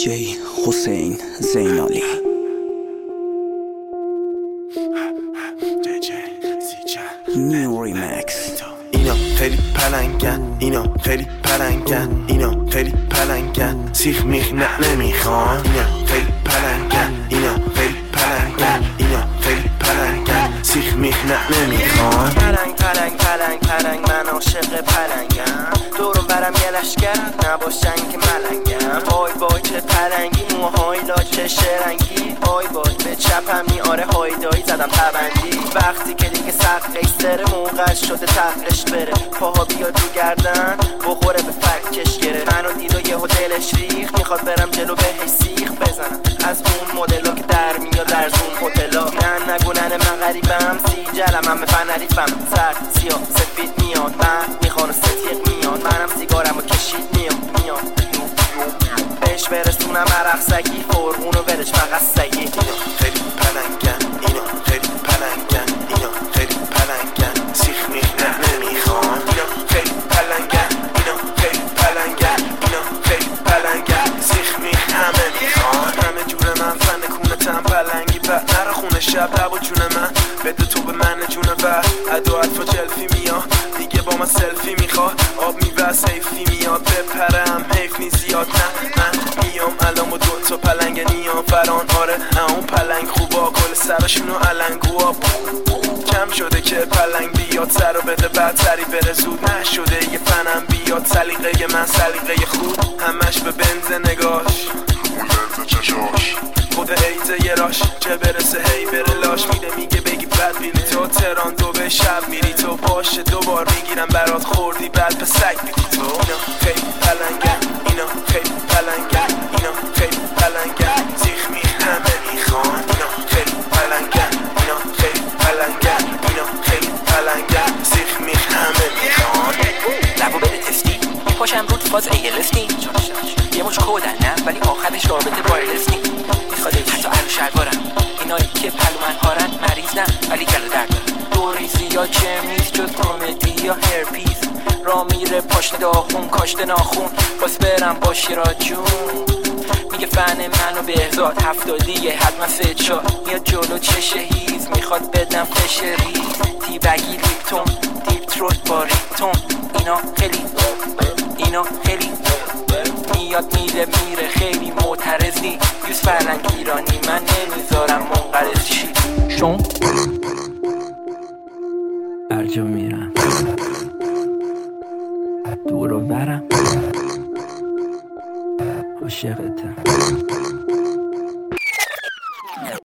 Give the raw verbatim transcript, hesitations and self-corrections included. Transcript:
دیجی حسین زینالی. نیو ریمکس. اینا خیلی پلنگن، اینا خیلی پلنگن، اینا خیلی پلنگن، سیخ میخ نه نمیخوان. اینا خیلی پلنگن، اینا خیلی پلنگن، اینا خیلی پلنگن، سیخ میخ نه نمیخوان. پلنگ پلنگ پلنگ پلنگ من عاشق پلنگم، دورم برم یه لشگر نباشن که ملنگم. وای وای چه پلنگی، موهای لاچه شرنگی، وای وای به چپم میاره هایدایی زدم پبندی. وقتی که دیگه سخت ایستره موقعش شده تقلش بره، پاها بیاد رو گردن بخوره به فکش گره. منو دید و یهو دلش ریخ، میخواد برم جلو بهش سیخ بزنم از اون مدلا که در میاد در زون هتلا. نه نگو ننه من غریبم، سی جلم هم به فنریفم، سرد سیاه سفید میاد، من میخوانو ستیق میاد، منم سیگارمو کشید میاد میاد بهش برسونم عرق سگی، فرغونو ولش فقط سگی. اینا خیلی پلنگن، اینا خیلی پلنگن، اینا خیلی پلنگن، سیخ میخ نه نمیخوان. اینا خیلی پلنگن، اینا خیلی پلنگن، اینا خیلی پلنگن، سیخ میخ همه میخوان. همه جور من فن کونتم پلنگی بعد نره خونه شب لب و جون من بده تو به من جونه و ادو الفا جلفی میاد دیگه با من سلفی میخواد. آب میوز حیفی میاد بپرم حیف نی زیاد. نه من میام الان با دو تا پلنگ نیام فران. آره اون پلنگ خوبا کل سرشونو علنگوا کم شده که پلنگ بیاد سر و بده بدتری بره زود. نشده یه فنم بیاد سلیقه من سلیقه خود، همش به بنز نگاش بلند چشاش خود ایزه یه راش چه برسه هی بره لاش. میده میگه بگی بد بینی تو تران دو به شب میری تو باشه دوبار میگیرم برات خوردی بعد به سگ میدی تو. اینا خیلی پلنگن، اینا خیلی پلنگن، اینا خیلی پلنگن، سیخ میخ همه میخوان. اینا خیلی پلنگن، اینا خیلی پلنگن، اینا خیلی پلنگن، سیخ میخ همه میخوان. لبو بده تستی میپاشم رود فاز ایلفتی، یه مش کودن نه ولی آخرش رابطه وایرلس نی. میخواد حتی عرو شلوارم، اینایی که پلو من هارن مریض نه ولی گلو درد دارن. دوریزی یا چمیز جز کمدی یا هرپیز، را میره پاشت داخون کاشته ناخون باز برم با شیراز جون. میگه فن منو بهزاد هفتادیه حتما سه چار میاد جلو چشه هیز، میخواد بدم فشری تیبگی لیپتون دیپ تروت با ریتون. اینا خیلی اینا خیلی میاد میره میره خیلی معترضی. یوز فرنگ ایرانی من نمیذارم منقرض شی. شون هرجا میرم دور و برم عاشقتم.